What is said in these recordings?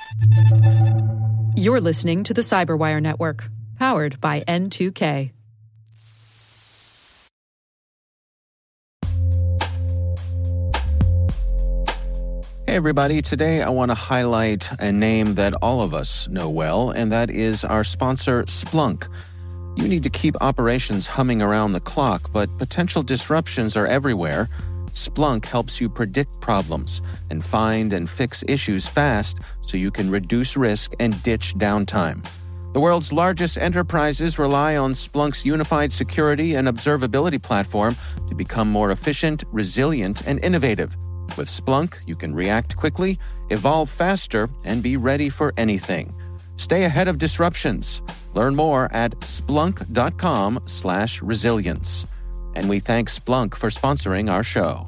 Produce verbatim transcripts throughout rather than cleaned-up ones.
You're listening to the Cyberwire Network, powered by N two K. Hey everybody, today I want to highlight a name that all of us know well, and that is our sponsor, Splunk. You need to keep operations humming around the clock, but potential disruptions are everywhere. Splunk helps you predict problems and find and fix issues fast so you can reduce risk and ditch downtime. The world's largest enterprises rely on Splunk's unified security and observability platform to become more efficient, resilient, and innovative. With Splunk, you can react quickly, evolve faster, and be ready for anything. Stay ahead of disruptions. Learn more at splunk.com slash resilience. And we thank Splunk for sponsoring our show.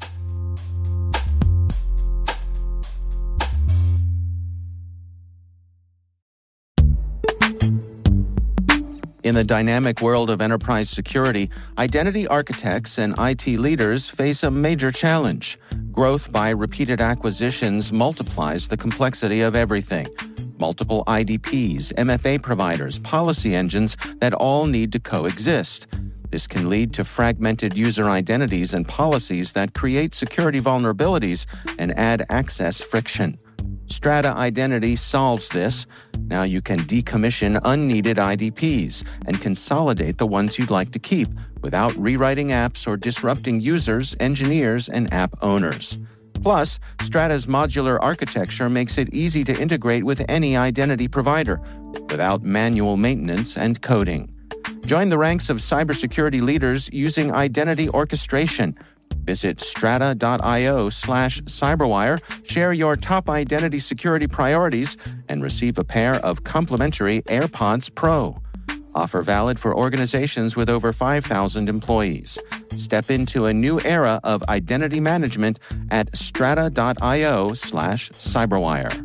In the dynamic world of enterprise security, identity architects and I T leaders face a major challenge. Growth by repeated acquisitions multiplies the complexity of everything. Multiple I D Ps, M F A providers, policy engines that all need to coexist. This can lead to fragmented user identities and policies that create security vulnerabilities and add access friction. Strata Identity solves this. Now you can decommission unneeded I D Ps and consolidate the ones you'd like to keep without rewriting apps or disrupting users, engineers, and app owners. Plus, Strata's modular architecture makes it easy to integrate with any identity provider without manual maintenance and coding. Join the ranks of cybersecurity leaders using identity orchestration. Visit strata.io slash cyberwire, share your top identity security priorities, and receive a pair of complimentary AirPods Pro. Offer valid for organizations with over five thousand employees. Step into a new era of identity management at strata.io slash cyberwire.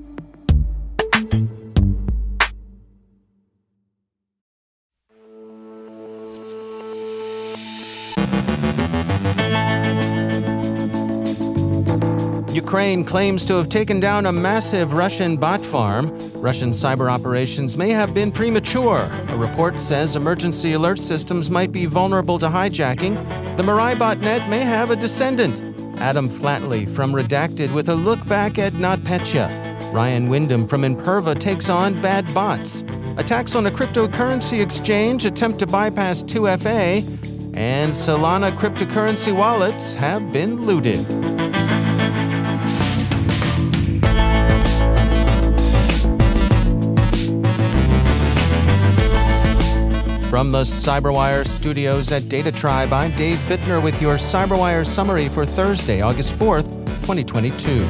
Ukraine claims to have taken down a massive Russian bot farm. Russian cyber operations may have been premature. A report says emergency alert systems might be vulnerable to hijacking. The Mirai botnet may have a descendant. Adam Flatley from Redacted with a look back at NotPetya. Ryan Wyndham from Imperva takes on bad bots. Attacks on a cryptocurrency exchange attempt to bypass two F A. And Solana cryptocurrency wallets have been looted. From the Cyberwire studios at Data Tribe, I'm Dave Bittner with your Cyberwire summary for Thursday, August fourth, twenty twenty-two.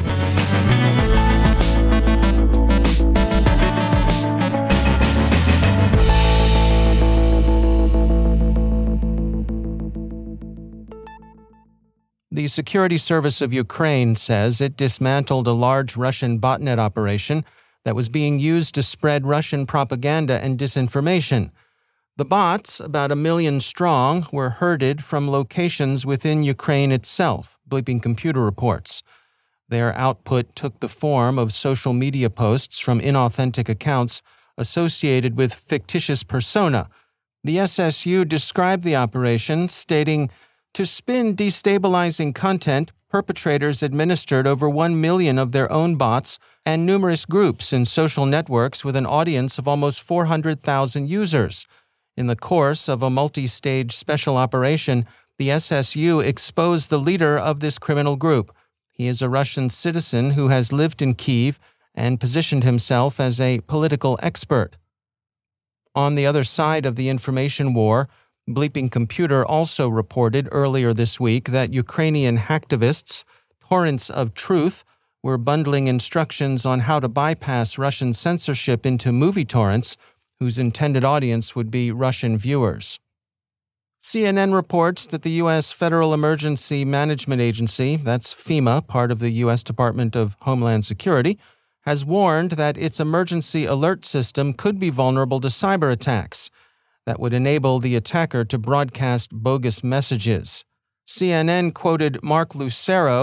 The Security Service of Ukraine says it dismantled a large Russian botnet operation that was being used to spread Russian propaganda and disinformation. The bots, about a million strong, were herded from locations within Ukraine itself, Bleeping Computer reports. Their output took the form of social media posts from inauthentic accounts associated with fictitious persona. The S S U described the operation, stating, "To spin destabilizing content, perpetrators administered over one million of their own bots and numerous groups in social networks with an audience of almost four hundred thousand users. In the course of a multi-stage special operation, the S S U exposed the leader of this criminal group. He is a Russian citizen who has lived in Kyiv and positioned himself as a political expert." On the other side of the information war, Bleeping Computer also reported earlier this week that Ukrainian hacktivists, Torrents of Truth, were bundling instructions on how to bypass Russian censorship into movie torrents, whose intended audience would be Russian viewers. C N N reports that the U S Federal Emergency Management Agency, that's FEMA, part of the U S Department of Homeland Security, has warned that its emergency alert system could be vulnerable to cyber attacks that would enable the attacker to broadcast bogus messages. C N N quoted Mark Lucero,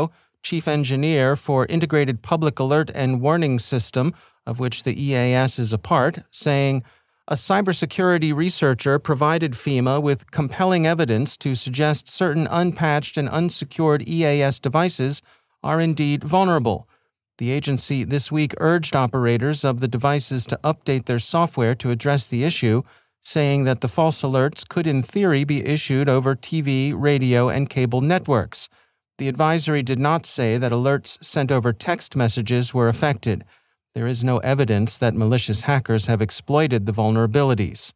chief engineer for Integrated Public Alert and Warning System, of which the E A S is a part, saying, "A cybersecurity researcher provided FEMA with compelling evidence to suggest certain unpatched and unsecured E A S devices are indeed vulnerable. The agency this week urged operators of the devices to update their software to address the issue, saying that the false alerts could in theory be issued over T V, radio, and cable networks. The advisory did not say that alerts sent over text messages were affected. There is no evidence that malicious hackers have exploited the vulnerabilities."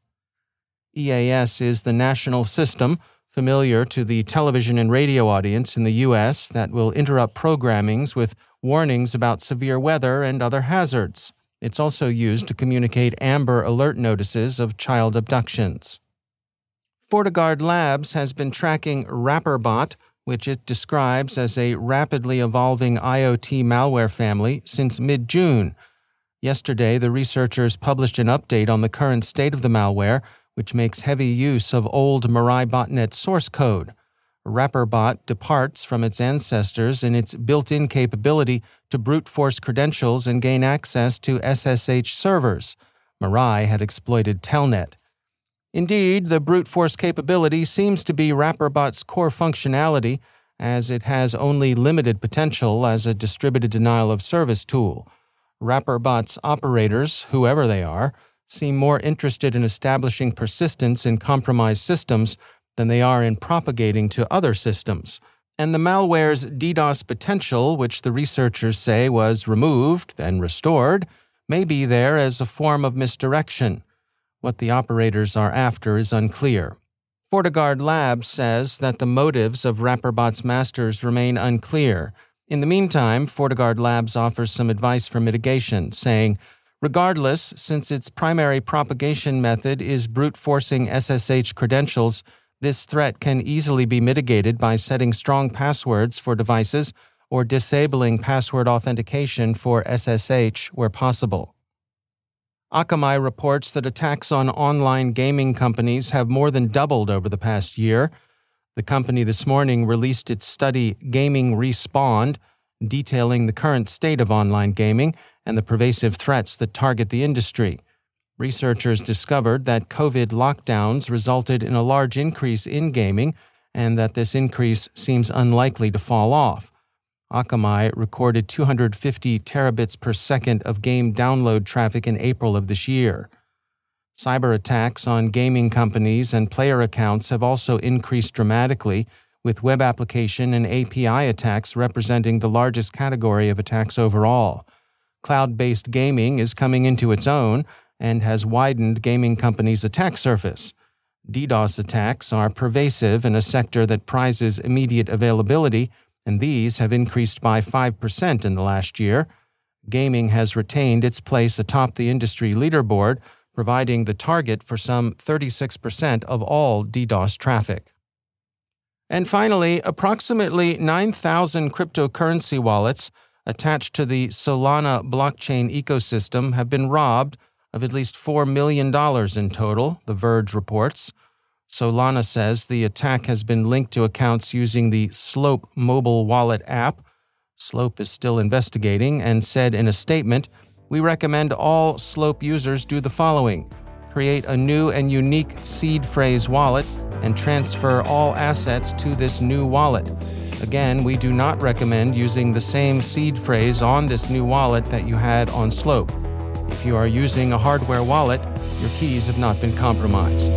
E A S is the national system, familiar to the television and radio audience in the U S, that will interrupt programmings with warnings about severe weather and other hazards. It's also used to communicate Amber Alert notices of child abductions. FortiGuard Labs has been tracking RapperBot, which it describes as a rapidly evolving IoT malware family, since mid-June. Yesterday, the researchers published an update on the current state of the malware, which makes heavy use of old Mirai botnet source code. RapperBot departs from its ancestors in its built-in capability to brute force credentials and gain access to S S H servers. Mirai had exploited Telnet. Indeed, the brute force capability seems to be RapperBot's core functionality, as it has only limited potential as a distributed denial of service tool. RapperBot's operators, whoever they are, seem more interested in establishing persistence in compromised systems than they are in propagating to other systems. And the malware's DDoS potential, which the researchers say was removed, then restored, may be there as a form of misdirection. What the operators are after is unclear. FortiGuard Labs says that the motives of RapperBot's masters remain unclear. In the meantime, FortiGuard Labs offers some advice for mitigation, saying, "Regardless, since its primary propagation method is brute forcing S S H credentials, this threat can easily be mitigated by setting strong passwords for devices or disabling password authentication for S S H where possible." Akamai reports that attacks on online gaming companies have more than doubled over the past year. The company this morning released its study Gaming Respawned, detailing the current state of online gaming and the pervasive threats that target the industry. Researchers discovered that COVID lockdowns resulted in a large increase in gaming and that this increase seems unlikely to fall off. Akamai recorded two hundred fifty terabits per second of game download traffic in April of this year. Cyber attacks on gaming companies and player accounts have also increased dramatically, with web application and A P I attacks representing the largest category of attacks overall. Cloud-based gaming is coming into its own and has widened gaming companies' attack surface. DDoS attacks are pervasive in a sector that prizes immediate availability, and these have increased by five percent in the last year. Gaming has retained its place atop the industry leaderboard, providing the target for some thirty-six percent of all DDoS traffic. And finally, approximately nine thousand cryptocurrency wallets attached to the Solana blockchain ecosystem have been robbed of at least four million dollars in total, The Verge reports. Solana says the attack has been linked to accounts using the Slope mobile wallet app. Slope is still investigating and said in a statement, "We recommend all Slope users do the following: create a new and unique seed phrase wallet and transfer all assets to this new wallet. Again, we do not recommend using the same seed phrase on this new wallet that you had on Slope. If you are using a hardware wallet, your keys have not been compromised."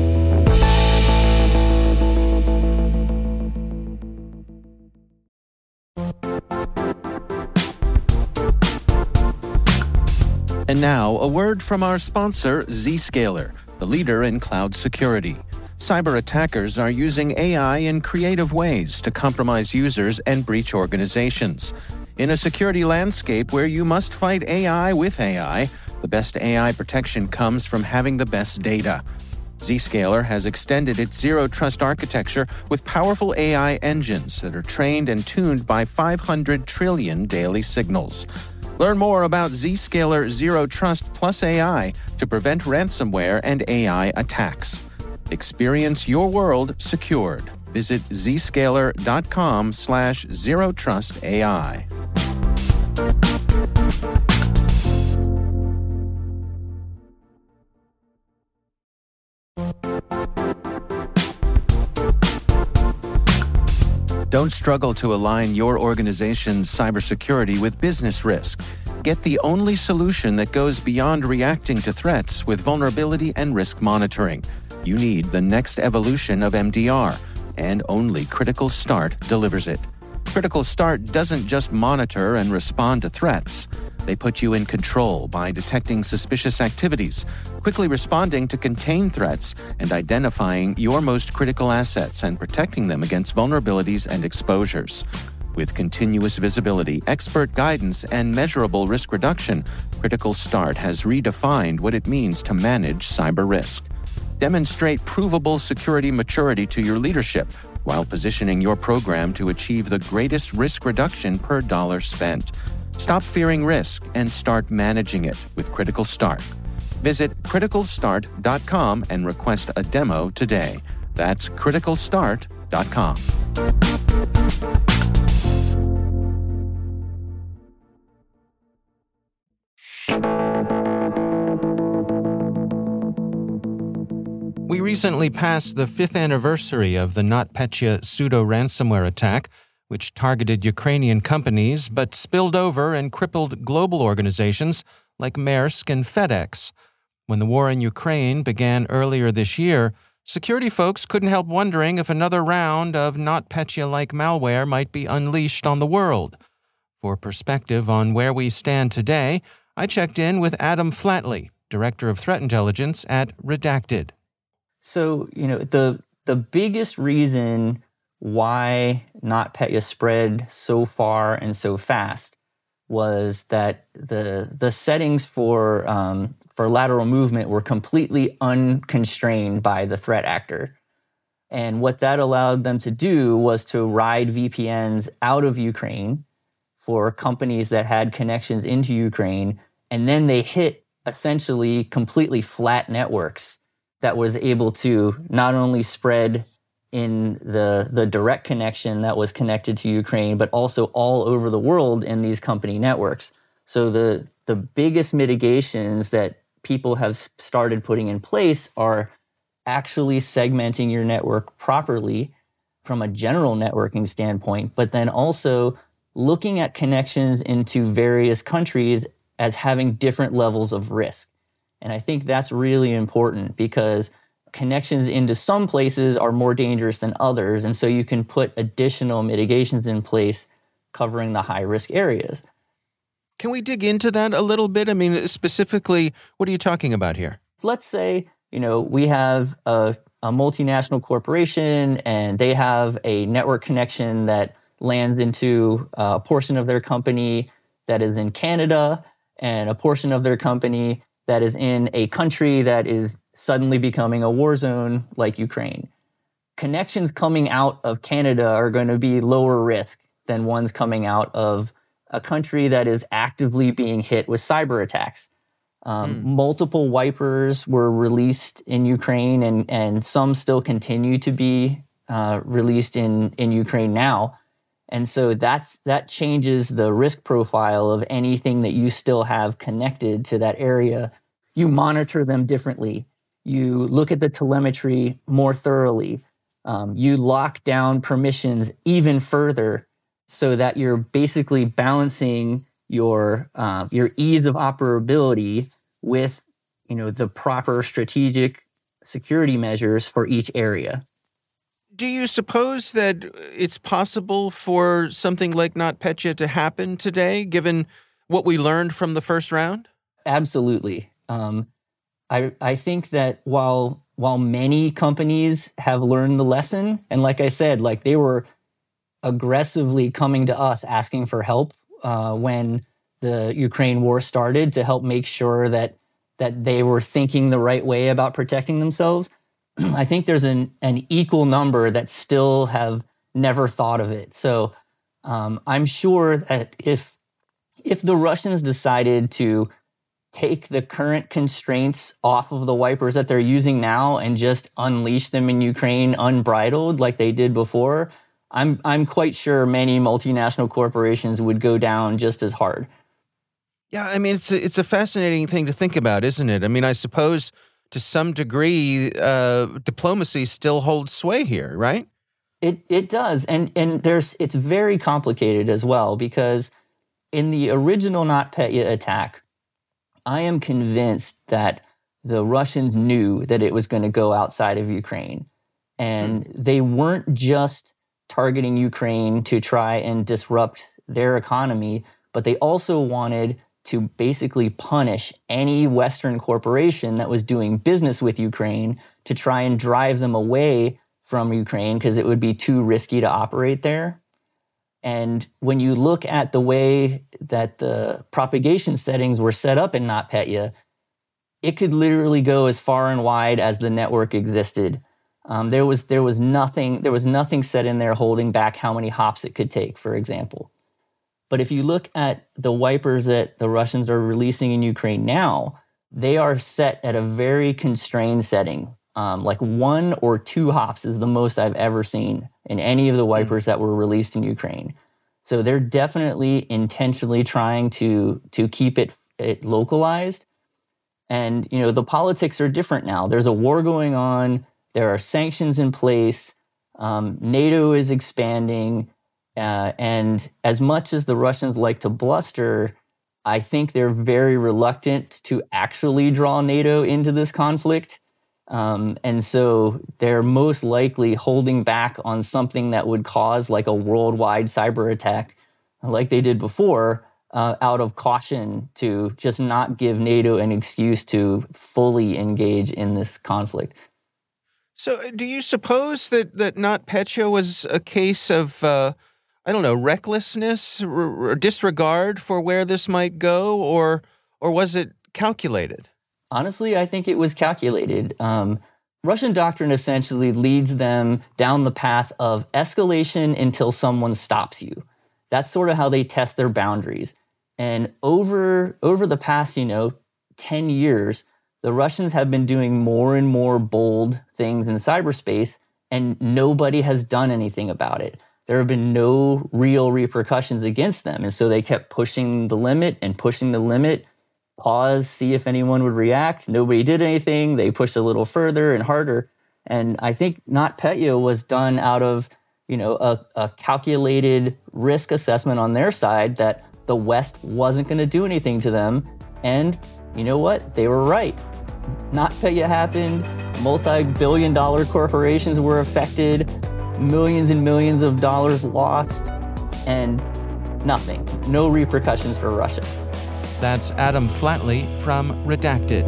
And now, a word from our sponsor, Zscaler, the leader in cloud security. Cyber attackers are using A I in creative ways to compromise users and breach organizations. In a security landscape where you must fight A I with A I, the best A I protection comes from having the best data. Zscaler has extended its zero-trust architecture with powerful A I engines that are trained and tuned by five hundred trillion daily signals. Learn more about Zscaler Zero Trust Plus A I to prevent ransomware and A I attacks. Experience your world secured. Visit zscaler.com slash zerotrustai. Don't struggle to align your organization's cybersecurity with business risk. Get the only solution that goes beyond reacting to threats with vulnerability and risk monitoring. You need the next evolution of M D R, and only Critical Start delivers it. Critical Start doesn't just monitor and respond to threats. They put you in control by detecting suspicious activities, quickly responding to contain threats, and identifying your most critical assets and protecting them against vulnerabilities and exposures. With continuous visibility, expert guidance, and measurable risk reduction, Critical Start has redefined what it means to manage cyber risk. Demonstrate provable security maturity to your leadership while positioning your program to achieve the greatest risk reduction per dollar spent. Stop fearing risk and start managing it with Critical Start. Visit critical start dot com and request a demo today. That's critical start dot com. We recently passed the fifth anniversary of the NotPetya pseudo-ransomware attack, which targeted Ukrainian companies but spilled over and crippled global organizations like Maersk and FedEx. When the war in Ukraine began earlier this year, security folks couldn't help wondering if another round of NotPetya-like malware might be unleashed on the world. For perspective on where we stand today, I checked in with Adam Flatley, Director of Threat Intelligence at Redacted. So, you know, the the biggest reason why NotPetya spread so far and so fast was that the the settings for um, for lateral movement were completely unconstrained by the threat actor. And what that allowed them to do was to ride V P Ns out of Ukraine for companies that had connections into Ukraine, and then they hit essentially completely flat networks that was able to not only spread in the the direct connection that was connected to Ukraine, but also all over the world in these company networks. So the the biggest mitigations that people have started putting in place are actually segmenting your network properly from a general networking standpoint, but then also looking at connections into various countries as having different levels of risk. And I think that's really important because connections into some places are more dangerous than others. And so you can put additional mitigations in place covering the high-risk areas. Can we dig into that a little bit? I mean, specifically, what are you talking about here? Let's say, you know, we have a, a multinational corporation and they have a network connection that lands into a portion of their company that is in Canada and a portion of their company that is in a country that is suddenly becoming a war zone like Ukraine. Connections coming out of Canada are going to be lower risk than ones coming out of a country that is actively being hit with cyber attacks. Um, mm. Multiple wipers were released in Ukraine, and, and some still continue to be uh, released in, in Ukraine now. And so that's that changes the risk profile of anything that you still have connected to that area. You monitor them differently. You look at the telemetry more thoroughly. Um, you lock down permissions even further so that you're basically balancing your uh, your ease of operability with, you know, the proper strategic security measures for each area. Do you suppose that it's possible for something like NotPetya to happen today, given what we learned from the first round? Absolutely. Um, I I think that while while many companies have learned the lesson, and like I said, like they were aggressively coming to us asking for help uh, when the Ukraine war started to help make sure that that they were thinking the right way about protecting themselves. I think there's an, an equal number that still have never thought of it. So um, I'm sure that if if the Russians decided to take the current constraints off of the wipers that they're using now and just unleash them in Ukraine unbridled like they did before, I'm I'm quite sure many multinational corporations would go down just as hard. Yeah, I mean, it's a, it's a fascinating thing to think about, isn't it? I mean, I suppose to some degree, uh, diplomacy still holds sway here, right? It it does, and and there's it's very complicated as well, because in the original NotPetya attack, I am convinced that the Russians knew that it was going to go outside of Ukraine, and mm. they weren't just targeting Ukraine to try and disrupt their economy, but they also wanted to basically punish any Western corporation that was doing business with Ukraine to try and drive them away from Ukraine because it would be too risky to operate there. And when you look at the way that the propagation settings were set up in NotPetya, it could literally go as far and wide as the network existed. Um, there was there was nothing there was nothing set in there holding back how many hops it could take, for example. But if you look at the wipers that the Russians are releasing in Ukraine now, they are set at a very constrained setting. Um, like one or two hops is the most I've ever seen in any of the wipers that were released in Ukraine. So they're definitely intentionally trying to to keep it, it localized. And, you know, the politics are different now. There's a war going on. There are sanctions in place. Um, NATO is expanding. Uh, and as much as the Russians like to bluster, I think they're very reluctant to actually draw NATO into this conflict. Um, and so they're most likely holding back on something that would cause like a worldwide cyber attack like they did before, uh, out of caution to just not give NATO an excuse to fully engage in this conflict. So do you suppose that, that NotPetya was a case of, uh, I don't know, recklessness or, or disregard for where this might go, or or was it calculated? Honestly, I think it was calculated. Um, Russian doctrine essentially leads them down the path of escalation until someone stops you. That's sort of how they test their boundaries. And over over the past, you know, ten years, the Russians have been doing more and more bold things in cyberspace, and nobody has done anything about it. There have been no real repercussions against them. And so they kept pushing the limit and pushing the limit. Pause, see if anyone would react. Nobody did anything. They pushed a little further and harder. And I think NotPetya was done out of, you know, a, a calculated risk assessment on their side that the West wasn't going to do anything to them. And you know what? They were right. NotPetya happened. Multi-billion dollar corporations were affected. Millions and millions of dollars lost. And nothing. No repercussions for Russia. That's Adam Flatley from Redacted.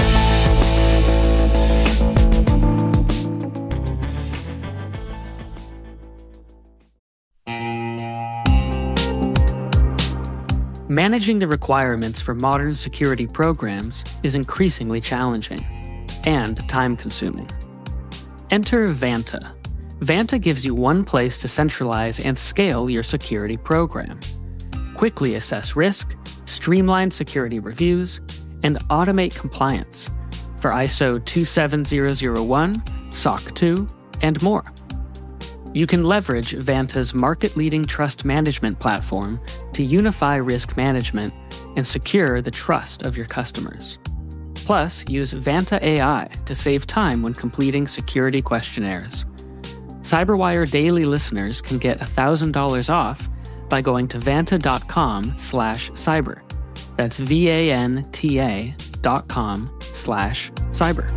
Managing the requirements for modern security programs is increasingly challenging and time-consuming. Enter Vanta. Vanta gives you one place to centralize and scale your security program. Quickly assess risk, streamline security reviews, and automate compliance for I S O two seven zero zero one, S O C two, and more. You can leverage Vanta's market-leading trust management platform to unify risk management and secure the trust of your customers. Plus, use Vanta A I to save time when completing security questionnaires. CyberWire Daily listeners can get one thousand dollars off by going to vanta.com slash cyber. That's V-A-N-T-A dot com slash cyber.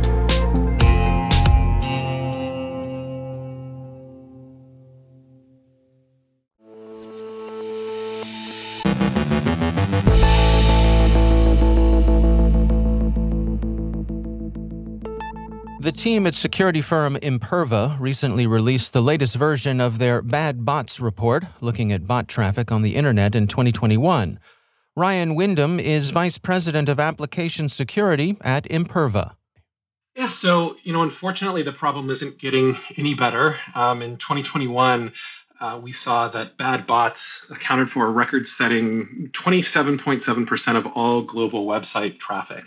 The team at security firm Imperva recently released the latest version of their Bad Bots report, looking at bot traffic on the internet in twenty twenty-one. Ryan Wyndham is Vice President of Application Security at Imperva. Yeah, so, you know, unfortunately, the problem isn't getting any better. Um, in twenty twenty-one, uh, we saw that bad bots accounted for a record-setting twenty-seven point seven percent of all global website traffic.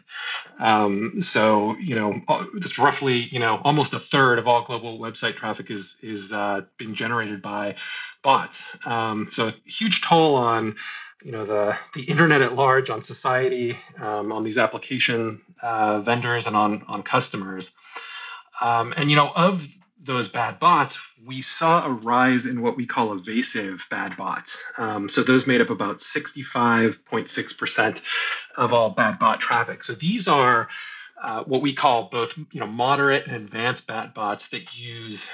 Um, so, you know, it's roughly, you know, almost a third of all global website traffic is is uh, being generated by bots. Um, so, a huge toll on, you know, the the internet at large, on society, um, on these application uh, vendors, and on on customers. Um, and you know, of those bad bots, we saw a rise in what we call evasive bad bots. Um, so those made up about sixty-five point six percent of all bad bot traffic. So these are uh, what we call both, you know, moderate and advanced bad bots that use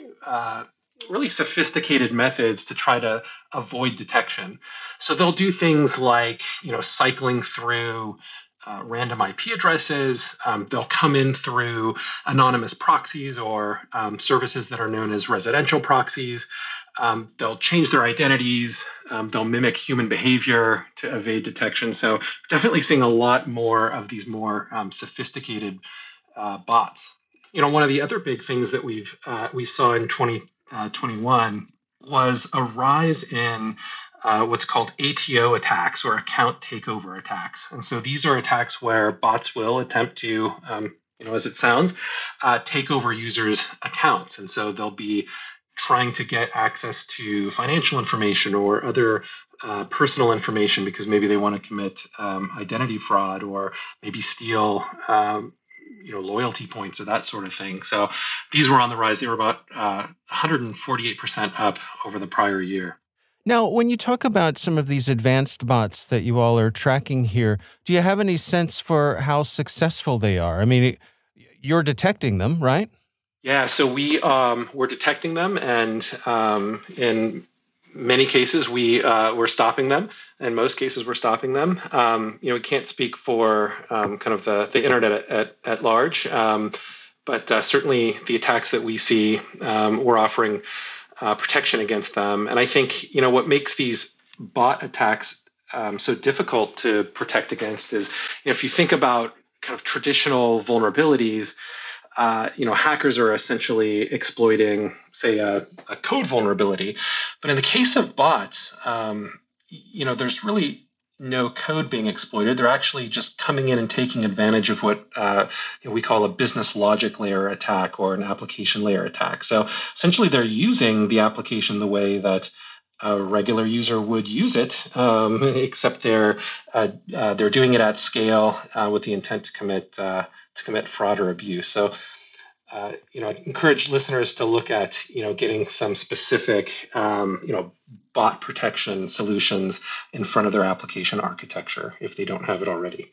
uh, really sophisticated methods to try to avoid detection. So they'll do things like, you know, cycling through Uh, random I P addresses. Um, they'll come in through anonymous proxies or um, services that are known as residential proxies. Um, they'll change their identities. Um, they'll mimic human behavior to evade detection. So definitely seeing a lot more of these more um, sophisticated uh, bots. You know, one of the other big things that we've uh, we saw in twenty twenty-one was a rise in Uh, what's called A T O attacks, or account takeover attacks. And so these are attacks where bots will attempt to, um, you know, as it sounds, uh, take over users' accounts. And so they'll be trying to get access to financial information or other uh, personal information because maybe they want to commit um, identity fraud or maybe steal um, you know, loyalty points or that sort of thing. So these were on the rise. They were about uh, one hundred forty-eight percent up over the prior year. Now, when you talk about some of these advanced bots that you all are tracking here, do you have any sense for how successful they are? I mean, you're detecting them, right? Yeah, so we um, we're detecting them, and um, in many cases we uh, we're stopping them. In most cases, we're stopping them. Um, you know, we can't speak for um, kind of the the internet at at, at large, um, but uh, certainly the attacks that we see, um, we're offering Uh, protection against them. And I think, you know, what makes these bot attacks um, so difficult to protect against is, you know, if you think about kind of traditional vulnerabilities, uh, you know, hackers are essentially exploiting, say, a, a code vulnerability. But in the case of bots, um, you know, there's really no code being exploited. They're actually just coming in and taking advantage of what uh, you know, we call a business logic layer attack or an application layer attack. So essentially, they're using the application the way that a regular user would use it, um, except they're uh, uh, they're doing it at scale uh, with the intent to commit uh, to commit fraud or abuse. So. Uh, you know, I encourage listeners to look at, you know, getting some specific, um, you know, bot protection solutions in front of their application architecture if they don't have it already.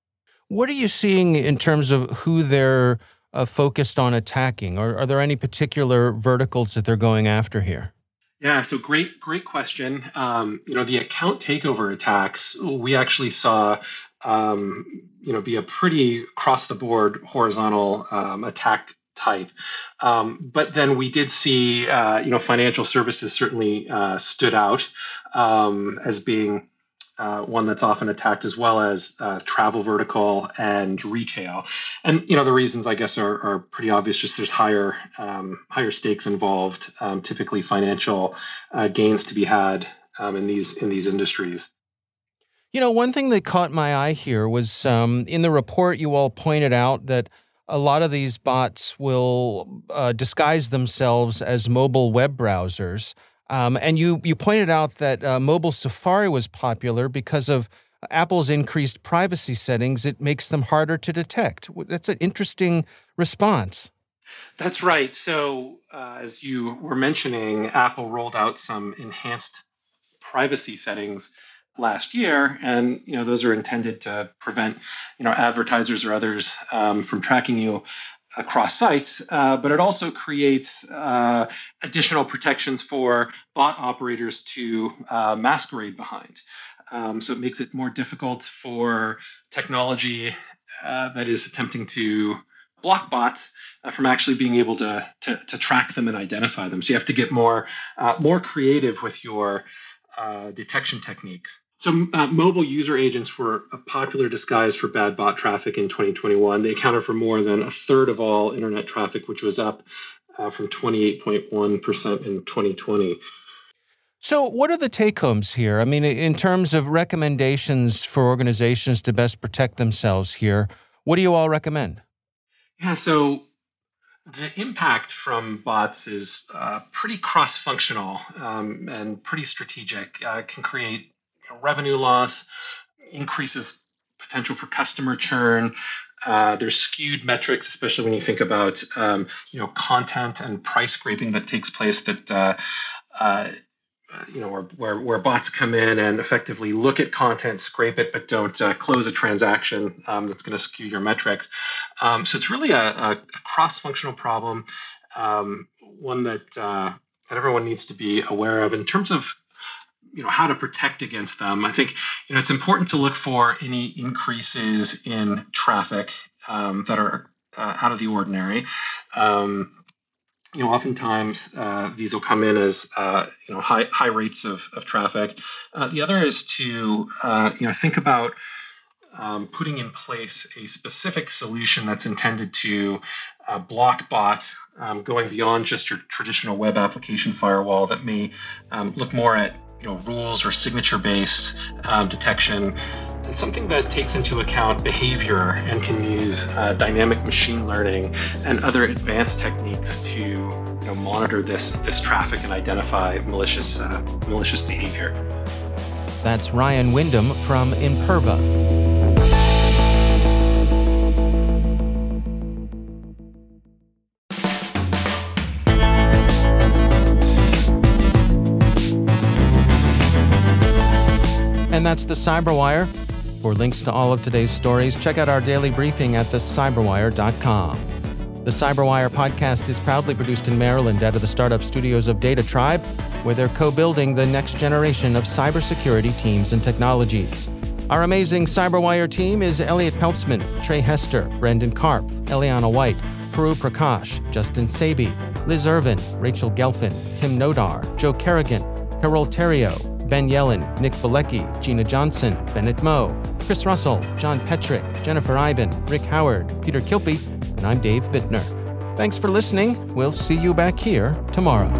What are you seeing in terms of who they're uh, focused on attacking? Or are there any particular verticals that they're going after here? Yeah, so great, great question. Um, you know, the account takeover attacks, we actually saw um, you know, be a pretty across-the-board horizontal um, attack type. Um, but then we did see, uh, you know, financial services certainly uh, stood out um, as being uh, one that's often attacked, as well as uh, travel vertical and retail. And, you know, the reasons, I guess, are, are pretty obvious. Just there's higher um, higher stakes involved, um, typically financial uh, gains to be had um, in these in these industries. You know, one thing that caught my eye here was um, in the report you all pointed out that a lot of these bots will uh, disguise themselves as mobile web browsers. Um, and you you pointed out that uh, mobile Safari was popular because of Apple's increased privacy settings. It makes them harder to detect. That's an interesting response. That's right. So uh, as you were mentioning, Apple rolled out some enhanced privacy settings last year, and you know those are intended to prevent you know advertisers or others um, from tracking you across sites. Uh, but it also creates uh, additional protections for bot operators to uh, masquerade behind. Um, so it makes it more difficult for technology uh, that is attempting to block bots uh, from actually being able to, to to track them and identify them. So you have to get more uh, more creative with your uh, detection techniques. So uh, mobile user agents were a popular disguise for bad bot traffic in twenty twenty-one. They accounted for more than a third of all internet traffic, which was up uh, from twenty-eight point one percent in twenty twenty. So what are the take-homes here? I mean, in terms of recommendations for organizations to best protect themselves here, what do you all recommend? Yeah, so the impact from bots is uh, pretty cross-functional um, and pretty strategic. Uh, it can create you know, revenue loss, increases potential for customer churn. Uh, there's skewed metrics, especially when you think about um, you know content and price scraping that takes place. That uh, uh, you know where, where where bots come in and effectively look at content, scrape it, but don't uh, close a transaction. Um, that's going to skew your metrics. Um, so it's really a, a cross-functional problem, um, one that uh, that everyone needs to be aware of in terms of you know how to protect against them. I think you know it's important to look for any increases in traffic um, that are uh, out of the ordinary. Um, you know, oftentimes uh, these will come in as uh, you know high high rates of of traffic. Uh, the other is to uh, you know think about um, putting in place a specific solution that's intended to uh, block bots um, going beyond just your traditional web application firewall that may um, look more at you know, rules or signature-based um, detection, and something that takes into account behavior and can use uh, dynamic machine learning and other advanced techniques to you know, monitor this this traffic and identify malicious uh, malicious behavior. That's Ryan Windham from Imperva. And that's the Cyberwire. For links to all of today's stories, check out our daily briefing at the cyberwire dot com. The Cyberwire podcast is proudly produced in Maryland out of the startup studios of Data Tribe, where they're co-building the next generation of cybersecurity teams and technologies. Our amazing Cyberwire team is Elliot Peltzman, Trey Hester, Brendan Karp, Eliana White, Puru Prakash, Justin Sabi, Liz Irvin, Rachel Gelfin, Tim Nodar, Joe Kerrigan, Carol Terrio, Ben Yellen, Nick Bilecki, Gina Johnson, Bennett Moe, Chris Russell, John Petrick, Jennifer Iben, Rick Howard, Peter Kilpie, and I'm Dave Bittner. Thanks for listening. We'll see you back here tomorrow.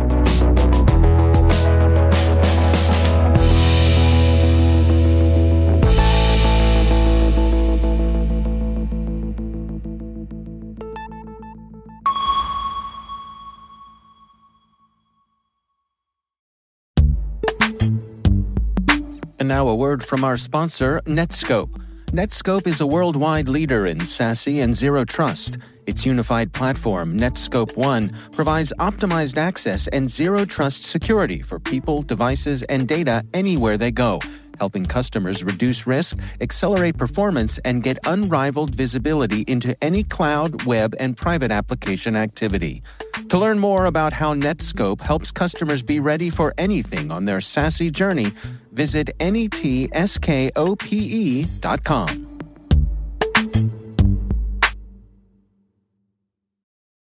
And now a word from our sponsor, Netskope. Netskope is a worldwide leader in SASE and Zero Trust. Its unified platform, Netskope One, provides optimized access and Zero Trust security for people, devices, and data anywhere they go, helping customers reduce risk, accelerate performance, and get unrivaled visibility into any cloud, web, and private application activity. To learn more about how Netskope helps customers be ready for anything on their SASE journey, visit netskope dot com.